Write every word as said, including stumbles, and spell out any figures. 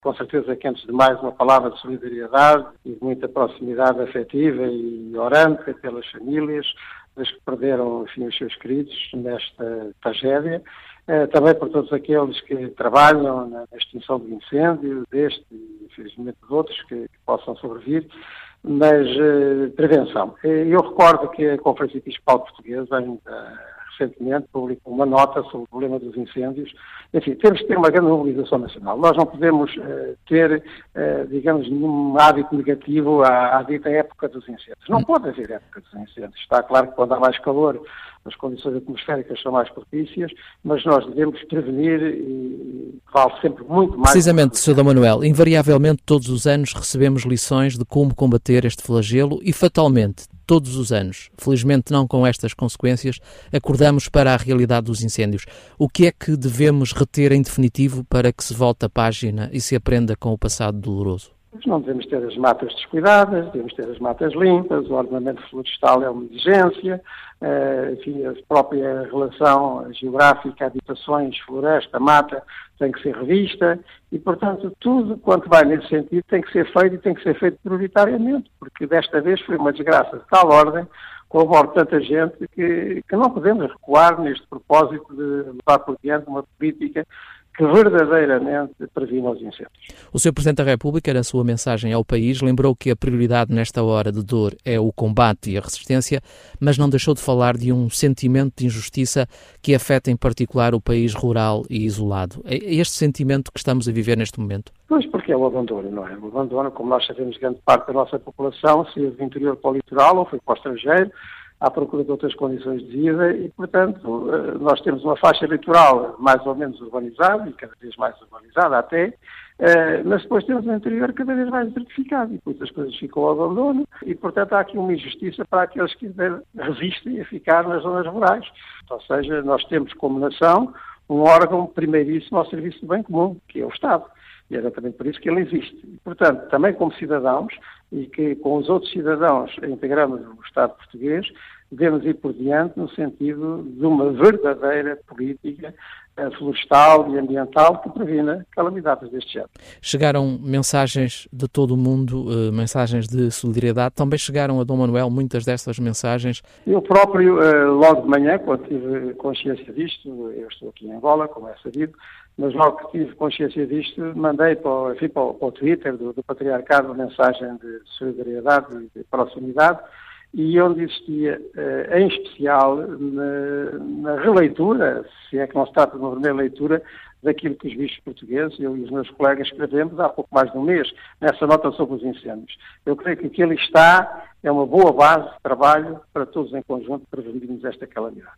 Com certeza que, antes de mais, uma palavra de solidariedade e de muita proximidade afetiva e orante pelas famílias das que perderam, enfim, os seus queridos nesta tragédia. Eh, também por todos aqueles que trabalham na extinção do incêndio, deste e, infelizmente, de outros que, que possam sobrevir. Mas, eh, prevenção. Eu recordo que a Conferência Episcopal Portuguesa, ainda recentemente, publicou uma nota sobre o problema dos incêndios. Enfim, temos que ter uma grande mobilização nacional. Nós não podemos uh, ter, uh, digamos, nenhum hábito negativo à, à dita época dos incêndios. Não pode haver época dos incêndios. Está claro que quando há mais calor, as condições atmosféricas são mais propícias, mas nós devemos prevenir e vale sempre muito mais. Precisamente, senhor D. Manuel, invariavelmente todos os anos recebemos lições de como combater este flagelo e fatalmente, todos os anos, felizmente não com estas consequências, acordamos para a realidade dos incêndios. O que é que devemos reter em definitivo para que se volte a página e se aprenda com o passado doloroso? Não devemos ter as matas descuidadas, devemos ter as matas limpas, o ordenamento florestal é uma exigência, uh, enfim, a própria relação geográfica, habitações, floresta, mata, tem que ser revista e, portanto, tudo quanto vai nesse sentido tem que ser feito e tem que ser feito prioritariamente, porque desta vez foi uma desgraça de tal ordem, com a morte de tanta gente, que, que não podemos recuar neste propósito de levar por diante uma política que verdadeiramente previne os incêndios. O senhor Presidente da República, na sua mensagem ao país, lembrou que a prioridade nesta hora de dor é o combate e a resistência, mas não deixou de falar de um sentimento de injustiça que afeta em particular o país rural e isolado. É este sentimento que estamos a viver neste momento? Pois, porque é o abandono, não é? O abandono, como nós sabemos, grande parte da nossa população saiu do interior para o litoral ou foi para o estrangeiro, à procura de outras condições de vida e, portanto, nós temos uma faixa litoral mais ou menos urbanizada e cada vez mais urbanizada até, mas depois temos um interior cada vez mais desertificado e depois as coisas ficam ao abandono e, portanto, há aqui uma injustiça para aqueles que resistem a ficar nas zonas rurais. Ou seja, nós temos como nação um órgão primeiríssimo ao serviço do bem comum, que é o Estado. E é exatamente por isso que ele existe. E, portanto, também como cidadãos, e que com os outros cidadãos integramos o Estado português, devemos ir por diante no sentido de uma verdadeira política florestal e ambiental que previna calamidades deste género. Chegaram mensagens de todo o mundo, uh, mensagens de solidariedade. Também chegaram a D. Manuel muitas dessas mensagens? Eu próprio, uh, logo de manhã, quando tive consciência disto, eu estou aqui em Angola, como é sabido, mas logo que tive consciência disto, mandei para o, enfim, para o, para o Twitter do, do Patriarcado uma mensagem de solidariedade e de proximidade, e onde existia, eh, em especial, na, na releitura, se é que não se trata de uma primeira leitura, daquilo que os bispos portugueses, eu e os meus colegas escrevemos há pouco mais de um mês, nessa nota sobre os incêndios. Eu creio que aquilo está, é uma boa base de trabalho para todos em conjunto prevenirmos esta calamidade.